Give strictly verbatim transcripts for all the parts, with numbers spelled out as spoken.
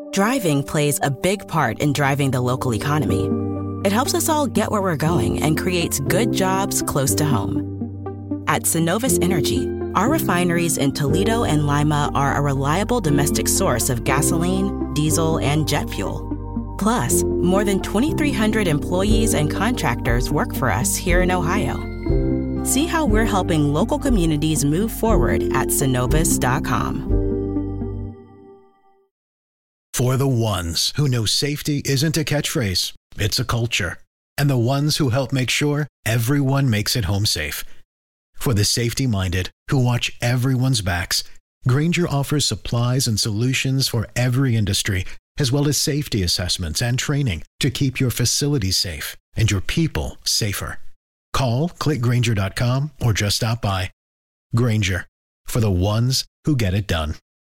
Driving plays a big part in driving the local economy. It helps us all get where we're going and creates good jobs close to home. At Synovus Energy, our refineries in Toledo and Lima are a reliable domestic source of gasoline, diesel, and jet fuel. Plus, more than twenty-three hundred employees and contractors work for us here in Ohio. See how we're helping local communities move forward at synovus dot com. For the ones who know safety isn't a catchphrase, it's a culture. And the ones who help make sure everyone makes it home safe. For the safety-minded who watch everyone's backs, Grainger offers supplies and solutions for every industry, as well as safety assessments and training to keep your facilities safe and your people safer. Call, click Grainger dot com, or just stop by. Grainger, for the ones who get it done.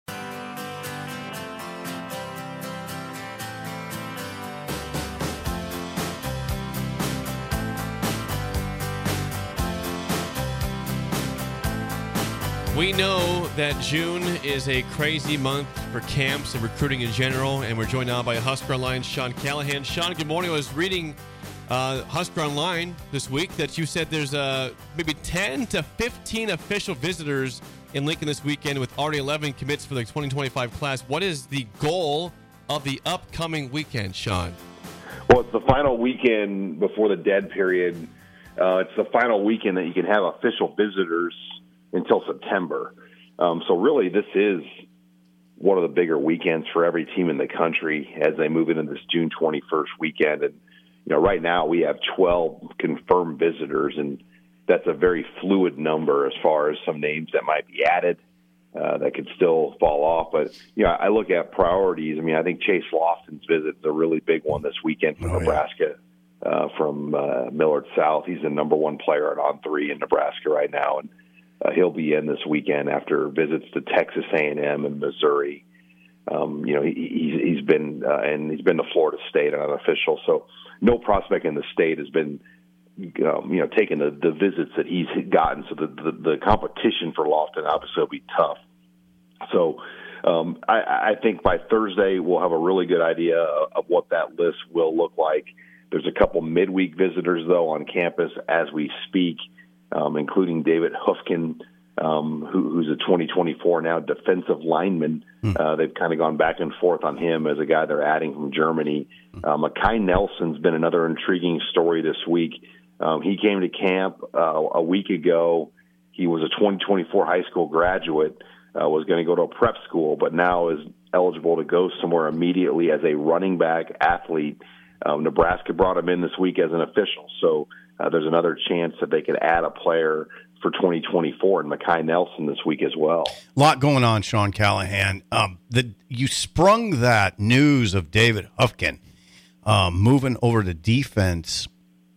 We know that June is a crazy month for camps and recruiting in general, and we're joined now by Husker Online's Sean Callahan. Sean, good morning. I was reading uh, Husker Online this week that you said there's uh, maybe ten to fifteen official visitors in Lincoln this weekend, with already eleven commits for the twenty twenty-five class. What is the goal of the upcoming weekend, Sean? Well, it's the final weekend before the dead period. Uh, it's the final weekend that you can have official visitors until September. Um, so really, this is one of the bigger weekends for every team in the country as they move into this June twenty-first weekend. And, you know, right now we have twelve confirmed visitors, and that's a very fluid number as far as some names that might be added uh, that could still fall off. But, you know, I look at priorities. I mean, I think Chase Lofton's visit is a really big one this weekend for oh, Nebraska yeah. uh, from uh, Millard South. He's the number one player at on three in Nebraska right now, and Uh, he'll be in this weekend after visits to Texas A and M and Missouri. Um, you know, he, he's, he's been uh, and he's been to Florida State unofficial. So no prospect in the state has been, um, you know, taking the, the visits that he's gotten. So the, the, the competition for Lofton obviously will be tough. So um, I, I think by Thursday we'll have a really good idea of what that list will look like. There's a couple midweek visitors though on campus as we speak. Um, including David Hufkin, um, who, who's a twenty twenty-four now defensive lineman. Mm. Uh, they've kind of gone back and forth on him as a guy they're adding from Germany. Uh, Makai Nelson's been another intriguing story this week. Um, he came to camp uh, a week ago. He was a twenty twenty-four high school graduate, uh, was going to go to a prep school, but now is eligible to go somewhere immediately as a running back athlete. Um, Nebraska brought him in this week as an official, so Uh, there's another chance that they could add a player for twenty twenty-four and Makai Nelson this week as well. A lot going on, Sean Callahan. Um, the, you sprung that news of David Hufkin um, moving over to defense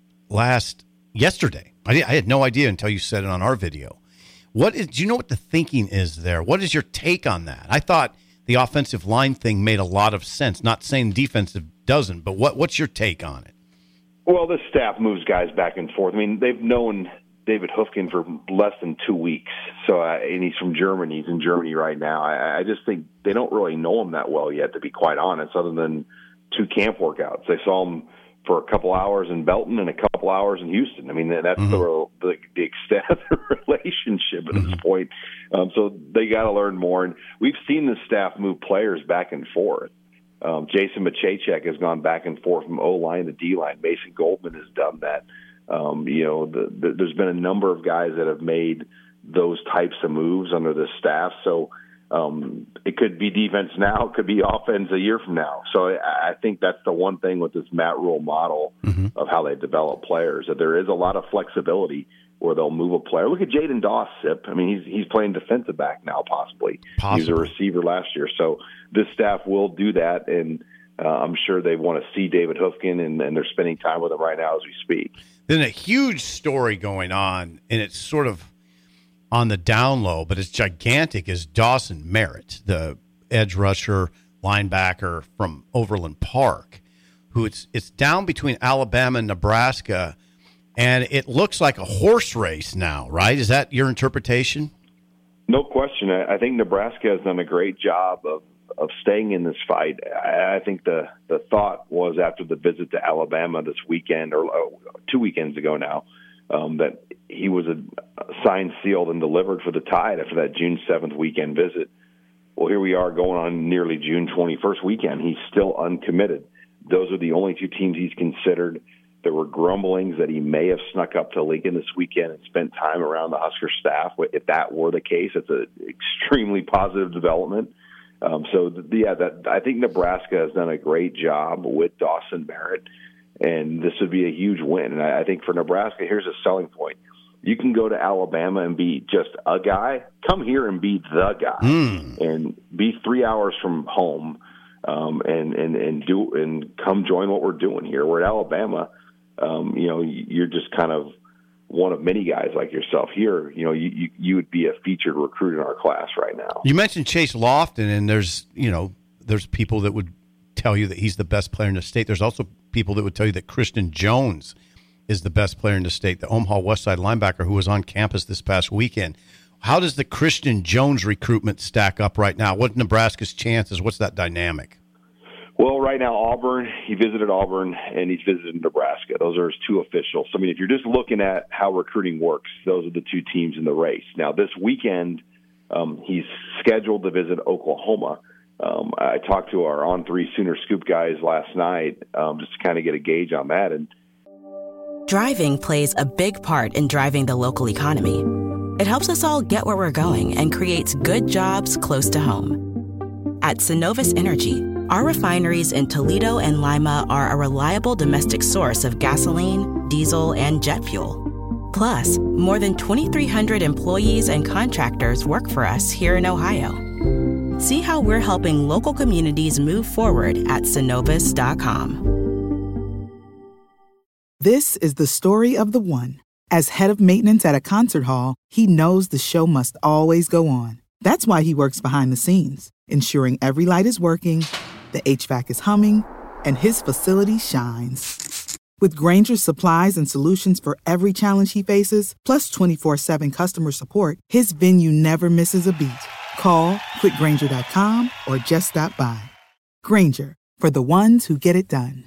last yesterday. I, I had no idea until you said it on our video. What is? Do you know what the thinking is there? What is your take on that? I thought the offensive line thing made a lot of sense. Not saying defensive doesn't, but what what's your take on it? Well, this staff moves guys back and forth. I mean, they've known David Hufkin for less than two weeks. So, uh, and he's from Germany. He's in Germany right now. I, I just think they don't really know him that well yet, to be quite honest, other than two camp workouts. They saw him for a couple hours in Belton and a couple hours in Houston. I mean, that's mm-hmm. the, the the extent of the relationship at mm-hmm. this point. Um, so they got to learn more. And we've seen the staff move players back and forth. Um, Jason Machacek has gone back and forth from O-line to D-line. Mason Goldman has done that. Um, you know, the, the, there's been a number of guys that have made those types of moves under the staff. So um, it could be defense now, it could be offense a year from now. So I, I think that's the one thing with this Matt Rule model mm-hmm. of how they develop players, that there is a lot of flexibility where they'll move a player. Look at Jaden Doss, Sip. I mean, he's he's playing defensive back now, possibly. possibly. He was a receiver last year. So this staff will do that, and uh, I'm sure they want to see David Hufkin, and, and they're spending time with him right now as we speak. Then a huge story going on, and it's sort of on the down low, but it's gigantic, is Dawson Merritt, the edge rusher, linebacker from Overland Park, who it's it's down between Alabama and Nebraska. And it looks like a horse race now, right? Is that your interpretation? No question. I think Nebraska has done a great job of of staying in this fight. I, I think the, the thought was after the visit to Alabama this weekend, or uh, two weekends ago now, um, that he was a, signed, sealed, and delivered for the Tide after that June seventh weekend visit. Well, here we are going on nearly June twenty-first weekend. He's still uncommitted. Those are the only two teams he's considered. There were grumblings that he may have snuck up to Lincoln this weekend and spent time around the Husker staff. If that were the case, it's an extremely positive development. Um, so, yeah, that, I think Nebraska has done a great job with Dawson Merritt, and this would be a huge win. And I, I think for Nebraska, here's a selling point. You can go to Alabama and be just a guy. Come here and be the guy, mm. and be three hours from home, um, and and and do and come join what we're doing here. We're at Alabama. Um, you know, you're just kind of one of many guys like yourself here. You know, you, you you would be a featured recruit in our class right now. You mentioned Chase Lofton, and there's you know there's people that would tell you that he's the best player in the state. There's also people that would tell you that Christian Jones is the best player in the state, the Omaha Westside linebacker who was on campus this past weekend. How does the Christian Jones recruitment stack up right now? What's Nebraska's chances? What's that dynamic? Well, right now, Auburn, he visited Auburn, and he's visited Nebraska. Those are his two officials. So, I mean, if you're just looking at how recruiting works, those are the two teams in the race. Now, this weekend, um, he's scheduled to visit Oklahoma. Um, I talked to our On three Sooner Scoop guys last night um, just to kind of get a gauge on that. And driving plays a big part in driving the local economy. It helps us all get where we're going and creates good jobs close to home. At Synovus Energy, our refineries in Toledo and Lima are a reliable domestic source of gasoline, diesel, and jet fuel. Plus, more than twenty-three hundred employees and contractors work for us here in Ohio. See how we're helping local communities move forward at Synovus dot com. This is the story of the one. As head of maintenance at a concert hall, he knows the show must always go on. That's why he works behind the scenes, ensuring every light is working, the H V A C is humming, and his facility shines. With Grainger's supplies and solutions for every challenge he faces, plus twenty-four seven customer support, his venue never misses a beat. Call quick grainger dot com or just stop by. Grainger, for the ones who get it done.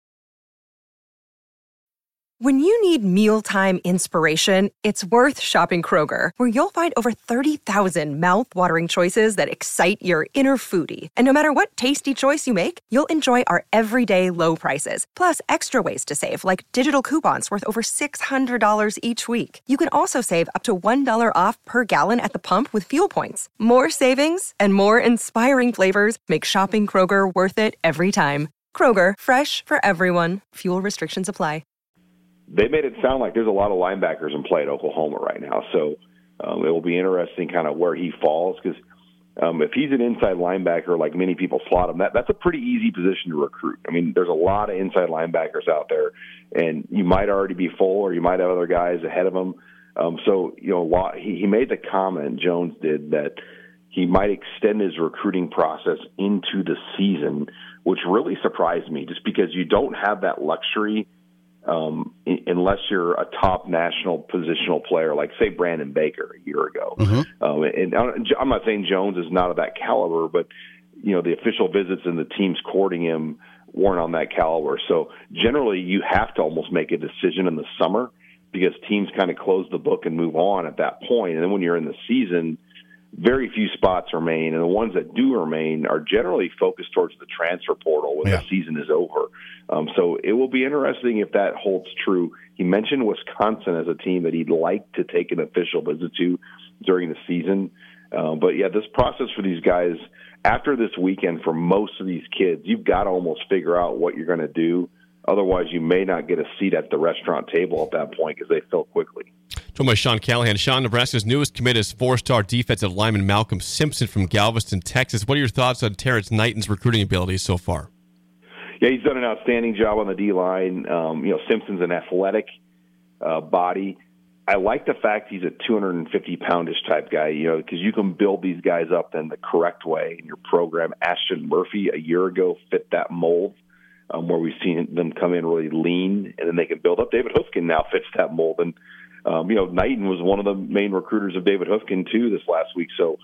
When you need mealtime inspiration, it's worth shopping Kroger, where you'll find over thirty thousand mouth-watering choices that excite your inner foodie. And no matter what tasty choice you make, you'll enjoy our everyday low prices, plus extra ways to save, like digital coupons worth over six hundred dollars each week. You can also save up to one dollar off per gallon at the pump with fuel points. More savings and more inspiring flavors make shopping Kroger worth it every time. Kroger, fresh for everyone. Fuel restrictions apply. They made it sound like there's a lot of linebackers in play at Oklahoma right now. So um, it will be interesting kind of where he falls, because um, if he's an inside linebacker like many people slot him, that, that's a pretty easy position to recruit. I mean, there's a lot of inside linebackers out there, and you might already be full or you might have other guys ahead of him. Um, so, you know, he, he made the comment, Jones did, that he might extend his recruiting process into the season, which really surprised me just because you don't have that luxury Um, unless you're a top national positional player, like, say, Brandon Baker a year ago. Mm-hmm. Um, and I'm not saying Jones is not of that caliber, but, you know, the official visits and the teams courting him weren't on that caliber. So generally you have to almost make a decision in the summer because teams kind of close the book and move on at that point. And then when you're in the season, very few spots remain, and the ones that do remain are generally focused towards the transfer portal when yeah. the season is over. Um, so it will be interesting if that holds true. He mentioned Wisconsin as a team that he'd like to take an official visit to during the season. Uh, but, yeah, this process for these guys, after this weekend, for most of these kids, you've got to almost figure out what you're going to do. Otherwise, you may not get a seat at the restaurant table at that point because they fill quickly. Joined by Sean Callahan. Sean, Nebraska's newest commit is four-star defensive lineman Malcolm Simpson from Galveston, Texas. What are your thoughts on Terrence Knighton's recruiting abilities so far? Yeah, he's done an outstanding job on the D-line. Um, you know, Simpson's an athletic uh, body. I like the fact he's a two hundred fifty poundish type guy, you know, because you can build these guys up in the correct way in your program. Ashton Murphy a year ago fit that mold. Um, where we've seen them come in really lean, and then they can build up. David Hoofkin now fits that mold. And, um, you know, Knighton was one of the main recruiters of David Hoofkin, too, this last week. So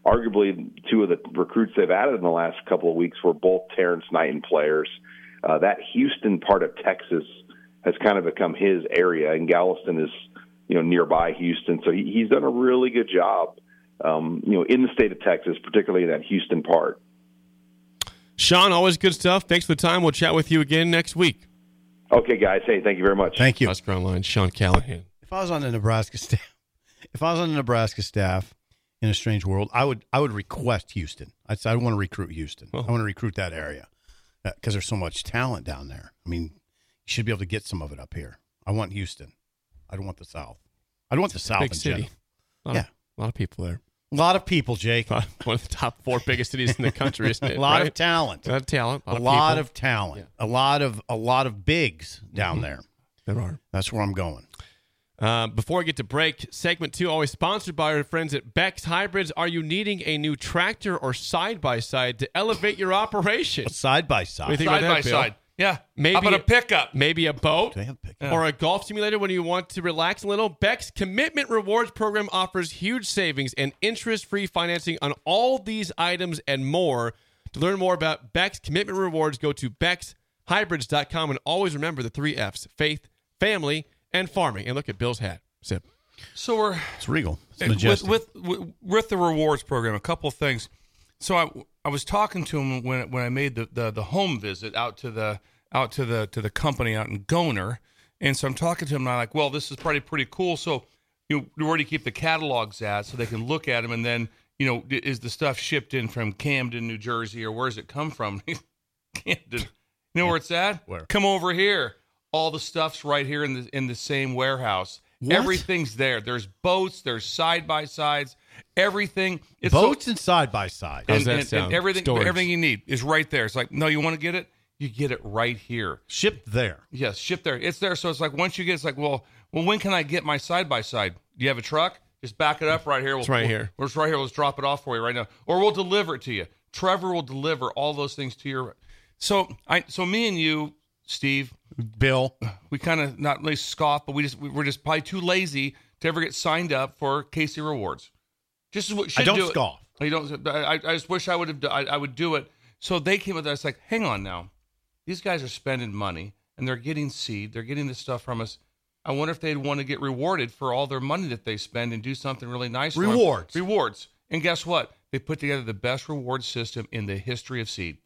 arguably two of the recruits they've added in the last couple of weeks were both Terrence Knighton players. Uh, that Houston part of Texas has kind of become his area, and Galveston is, you know, nearby Houston. So he, he's done a really good job, um, you know, in the state of Texas, particularly in that Houston part. Sean, always good stuff. Thanks for the time. We'll chat with you again next week. Okay, guys. Hey, thank you very much. Thank you. Husker Online, Sean Callahan. If I was on the Nebraska staff, if I was on the Nebraska staff in a strange world, I would I would request Houston. I'd say I want to recruit Houston. Oh. I want to recruit that area because there's so much talent down there. I mean, you should be able to get some of it up here. I want Houston. I don't want the South. I don't want the South Big in city. general. A lot Yeah. Of, a lot of people there. A lot of people, Jake. One of the top four biggest cities in the country, isn't it? A lot right? of talent. A lot of talent. A A lot, lot of, of talent. A lot of a lot of bigs down Mhm. there. There are. That's where I'm going. Uh, before I get to break, segment two, always sponsored by our friends at Beck's Hybrids. Are you needing a new tractor or side-by-side to elevate your operation? Side by What do you side. think Side about by that, Bill? side. Yeah. Maybe How about a pickup? Maybe a boat Do they have pickup? or a golf simulator when you want to relax a little. Beck's Commitment Rewards program offers huge savings and interest-free financing on all these items and more. To learn more about Beck's Commitment Rewards, go to bex hybrids dot com and always remember the three F's: faith, family, and farming. And look at Bill's hat. Sip. So we're It's regal. It's with, majestic. with with with the rewards program. A couple of things. So I I was talking to him when when I made the, the, the home visit out to the out to the to the company out in Goner, and so I'm talking to him and I'm like, well, this is probably pretty cool. So you know, where do you keep the catalogs at so they can look at them, and then you know, is the stuff shipped in from Camden, New Jersey, or where's it come from? Camden. You know where it's at? Where? Come over here. All the stuff's right here in the in the same warehouse. What? Everything's there. There's boats. There's side by sides. Everything. It's Boats so, and side by side. How's and, that and, sound? and everything. Storage. Everything you need is right there. It's like, no, you want to get it? You get it right here. Shipped there. Yes, shipped there. It's there. So it's like once you get, it's like, well, well, when can I get my side by side? Do you have a truck? Just back it up right here. We'll, It's right we'll, here. We're just right here. Let's drop it off for you right now, or we'll deliver it to you. Trevor will deliver all those things to your. So I, so me and you, Steve, Bill. we kind of not really scoff, but we just we, we're just probably too lazy to ever get signed up for Casey Rewards. Just what should I don't do it. scoff. I don't. I, I just wish I would have. I, I would do it. So they came with us like, hang on now, these guys are spending money and they're getting seed. They're getting this stuff from us. I wonder if they'd want to get rewarded for all their money that they spend and do something really nice. for 'em. Rewards. Rewards. And guess what? They put together the best reward system in the history of seed.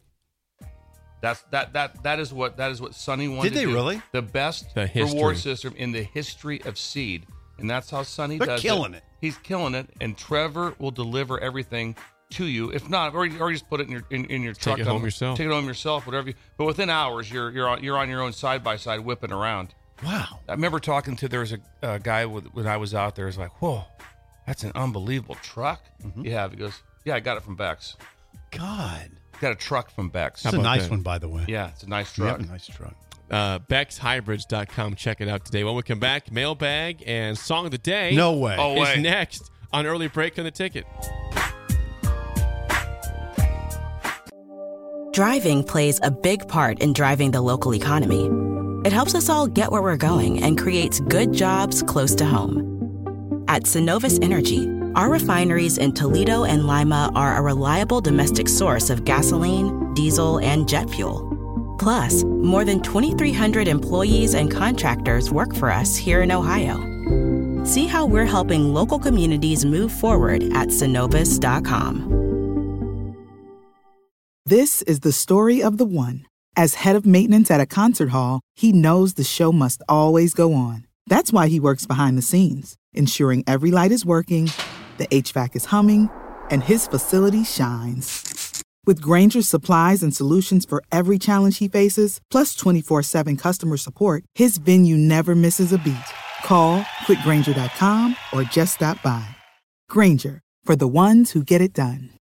That's that that that is what that is what Sonny wanted. Did they to do. really? The best The history. reward system in the history of seed, and that's how Sonny They're does killing it. He's killing it, and Trevor will deliver everything to you. If not, or, or just put it in your in, in your truck. it home yourself. Take it home yourself, whatever. You, but within hours, you're you're on, you're on your own side by side whipping around. Wow. I remember talking to there was a uh, guy with, when I was out there. He's like, "Whoa, that's an unbelievable truck." Mm-hmm. You have? He goes, "Yeah, I got it from Beck's. God. Got a truck from Beck's. It's a about nice that? one, by the way. Yeah, it's a nice You truck." have a nice truck. Uh, bex hybrids dot com. Check it out today. When we come back, mailbag and song of the day No way. Oh, is way. next on Early Break on the Ticket. Driving plays a big part in driving the local economy. It helps us all get where we're going and creates good jobs close to home. At Synovus Energy, our refineries in Toledo and Lima are a reliable domestic source of gasoline, diesel, and jet fuel. Plus, more than twenty-three hundred employees and contractors work for us here in Ohio. See how we're helping local communities move forward at synovus dot com. This is the story of the one. As head of maintenance at a concert hall, he knows the show must always go on. That's why he works behind the scenes, ensuring every light is working, the H V A C is humming, and his facility shines. With Grainger's supplies and solutions for every challenge he faces, plus twenty-four seven customer support, his venue never misses a beat. Call quick grainger dot com or just stop by. Grainger, for the ones who get it done.